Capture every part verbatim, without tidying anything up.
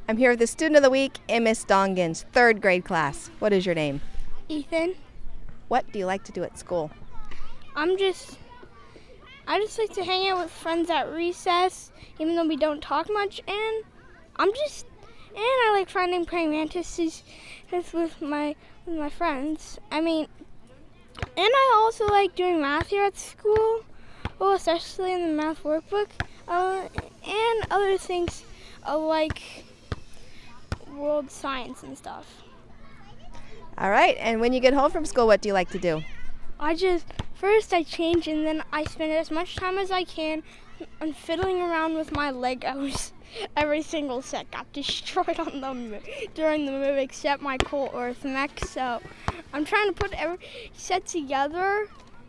I'm here with the student of the week in Miss Dongan's third grade class. What is your name? Ethan. What do you like to do at school? I'm just, I just like to hang out with friends at recess, even though we don't talk much, and I'm just, and I like finding praying mantises with my, with my friends. I mean, and I also like doing math here at school, well, especially in the math workbook, uh, and other things uh, like world science and stuff. All right, and when you get home from school, what do you like to do? I just, first I change and then I spend as much time as I can on fiddling around with my Legos. Every single set got destroyed on the during the move except my Cool Earth mech, so I'm trying to put every set together.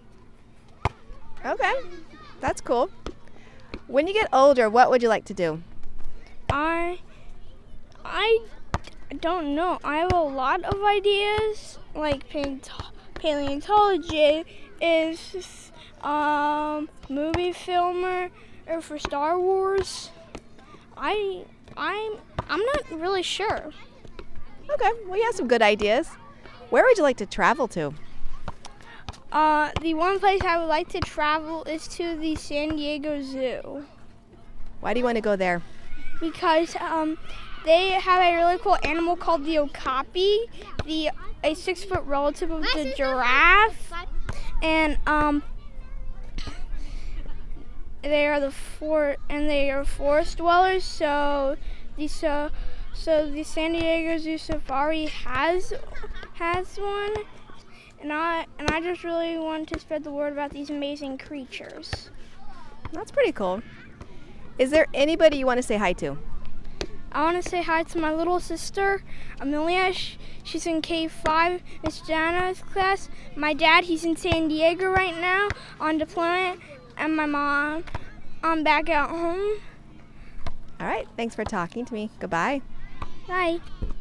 Okay, that's cool. When you get older, what would you like to do? I, I don't know. I have a lot of ideas, like paleontology is um, movie filmer or for Star Wars. I I'm I'm not really sure. Okay, well, you have some good ideas. Where would you like to travel to? Uh, the one place I would like to travel is to the San Diego Zoo. Why do you want to go there? Because um, they have a really cool animal called the okapi, the a six-foot relative of the giraffe, and um, they are the for and they are forest dwellers. So the so so the San Diego Zoo Safari has has one, and I and I just really want to spread the word about these amazing creatures. That's pretty cool. Is there anybody you want to say hi to? I want to say hi to my little sister, Amelia. She's in K five, Miss Jana's class. My dad, he's in San Diego right now on deployment. And my mom, I'm back at home. All right, thanks for talking to me. Goodbye. Bye.